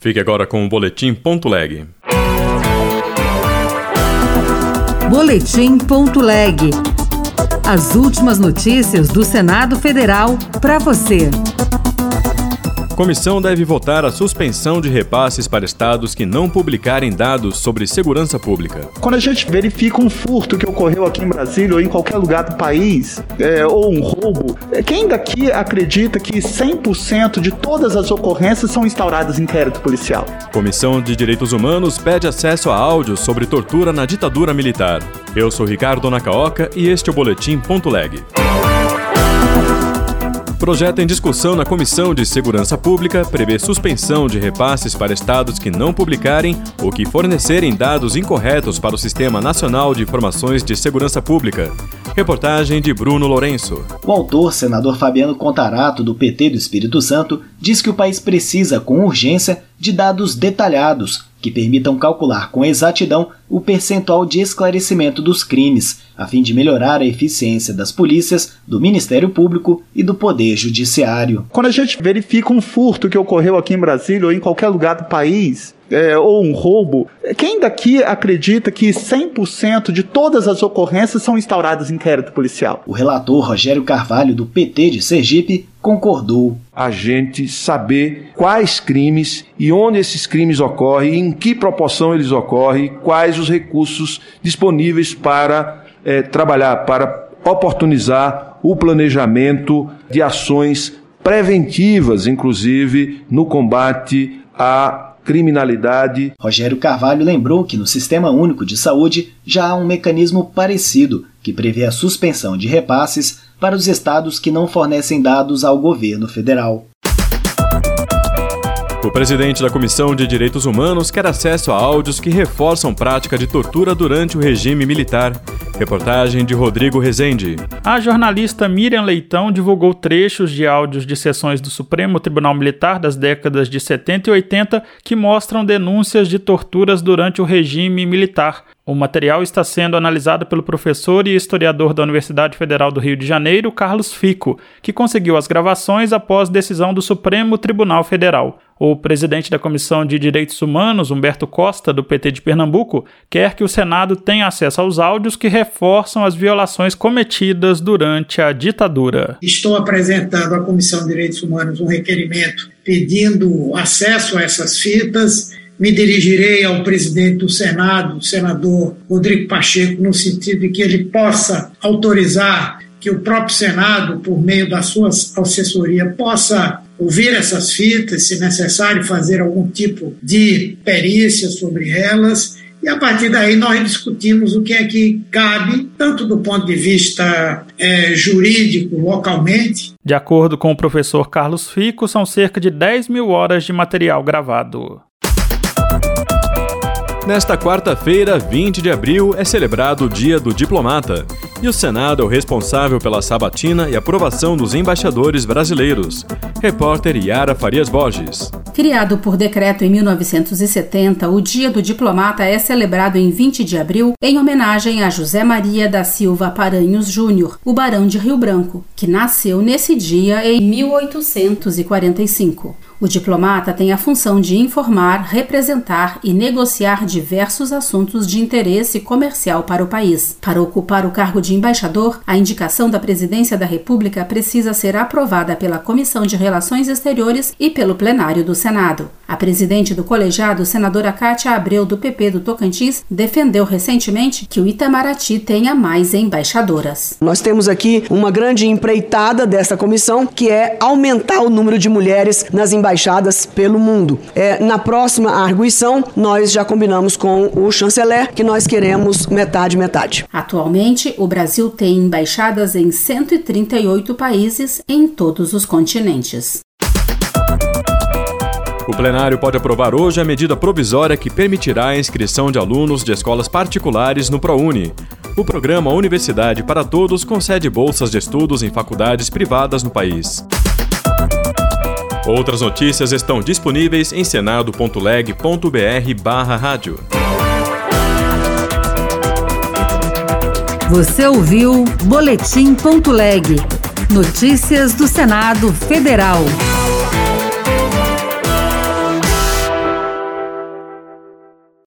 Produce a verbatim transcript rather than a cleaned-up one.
Fique agora com o Boletim Ponto Leg. Boletim Ponto Leg. As últimas notícias do Senado Federal para você. Comissão deve votar a suspensão de repasses para estados que não publicarem dados sobre segurança pública. Quando a gente verifica um furto que ocorreu aqui em Brasília ou em qualquer lugar do país, é, ou um roubo, quem daqui acredita que cem por cento de todas as ocorrências são instauradas em inquérito policial? Comissão de Direitos Humanos pede acesso a áudios sobre tortura na ditadura militar. Eu sou Ricardo Nakaoka e este é o Boletim Ponto Leg. Projeto em discussão na Comissão de Segurança Pública prevê suspensão de repasses para estados que não publicarem ou que fornecerem dados incorretos para o Sistema Nacional de Informações de Segurança Pública. Reportagem de Bruno Lourenço. O autor, senador Fabiano Contarato, do P T do Espírito Santo, diz que o país precisa, com urgência, de dados detalhados que permitam calcular com exatidão o percentual de esclarecimento dos crimes, a fim de melhorar a eficiência das polícias, do Ministério Público e do Poder Judiciário. Quando a gente verifica um furto que ocorreu aqui em Brasília ou em qualquer lugar do país, é, ou um roubo, quem daqui acredita que cem por cento de todas as ocorrências são instauradas em inquérito policial? O relator Rogério Carvalho, do P T de Sergipe, concordou. A gente saber quais crimes e onde esses crimes ocorrem, em que proporção eles ocorrem, quais os recursos disponíveis para é, trabalhar, para oportunizar o planejamento de ações preventivas, inclusive no combate à criminalidade. Rogério Carvalho lembrou que no Sistema Único de Saúde já há um mecanismo parecido que prevê a suspensão de repasses para os estados que não fornecem dados ao governo federal. O presidente da Comissão de Direitos Humanos quer acesso a áudios que reforçam prática de tortura durante o regime militar. Reportagem de Rodrigo Rezende. A jornalista Miriam Leitão divulgou trechos de áudios de sessões do Supremo Tribunal Militar das décadas de setenta e oitenta que mostram denúncias de torturas durante o regime militar. O material está sendo analisado pelo professor e historiador da Universidade Federal do Rio de Janeiro, Carlos Fico, que conseguiu as gravações após decisão do Supremo Tribunal Federal. O presidente da Comissão de Direitos Humanos, Humberto Costa, do P T de Pernambuco, quer que o Senado tenha acesso aos áudios que reforçam as violações cometidas durante a ditadura. Estou apresentando à Comissão de Direitos Humanos um requerimento pedindo acesso a essas fitas. Me dirigirei ao presidente do Senado, o senador Rodrigo Pacheco, no sentido de que ele possa autorizar que o próprio Senado, por meio da sua assessoria, possa ouvir essas fitas, se necessário fazer algum tipo de perícia sobre elas, e a partir daí nós discutimos o que é que cabe, tanto do ponto de vista é, jurídico, localmente. De acordo com o professor Carlos Fico, são cerca de dez mil horas de material gravado. Nesta quarta-feira, vinte de abril, é celebrado o Dia do Diplomata, e o Senado é o responsável pela sabatina e aprovação dos embaixadores brasileiros. Repórter Yara Farias Borges. Criado por decreto em mil novecentos e setenta, o Dia do Diplomata é celebrado em vinte de abril em homenagem a José Maria da Silva Paranhos Júnior, o Barão de Rio Branco, que nasceu nesse dia em mil oitocentos e quarenta e cinco. O diplomata tem a função de informar, representar e negociar diversos assuntos de interesse comercial para o país. Para ocupar o cargo de embaixador, a indicação da Presidência da República precisa ser aprovada pela Comissão de Relações Exteriores e pelo plenário do Senado. A presidente do colegiado, senadora Cátia Abreu, do P P do Tocantins, defendeu recentemente que o Itamaraty tenha mais embaixadoras. Nós temos aqui uma grande empreitada dessa comissão, que é aumentar o número de mulheres nas embaixadas embaixadas pelo mundo. É, na próxima arguição, nós já combinamos com o chanceler que nós queremos metade-metade. Atualmente, o Brasil tem embaixadas em cento e trinta e oito países em todos os continentes. O plenário pode aprovar hoje a medida provisória que permitirá a inscrição de alunos de escolas particulares no ProUni. O programa Universidade para Todos concede bolsas de estudos em faculdades privadas no país. Outras notícias estão disponíveis em senado ponto leg ponto br barra rádio. Você ouviu Boletim Ponto Leg. Notícias do Senado Federal.